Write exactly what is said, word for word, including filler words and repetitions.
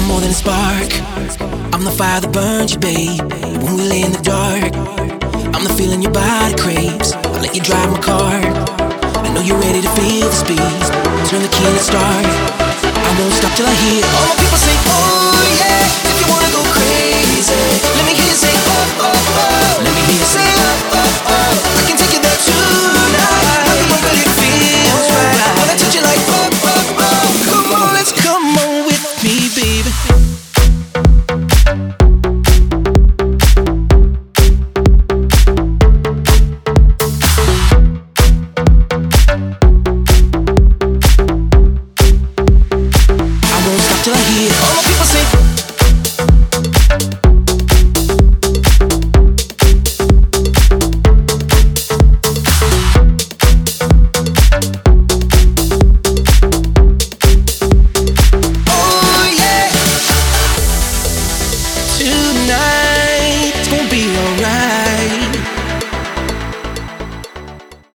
more than a spark. I'm the fire that burns you, babe. When we lay in the dark, I'm the feeling your body craves. I'll let you drive my car. I know you're ready to feel the speed. Turn the key and start. I won't stop till I hear all my people say, oh yeah. If you wanna go crazy, let me hear you say, oh, oh, oh. Let me hear you say, oh, oh, oh. I can take you there tonight. Nothing but really feels right. When I touch you like, oh, oh, oh. Come on, let's come on with me, baby. Till I hear all my people say, oh yeah, tonight.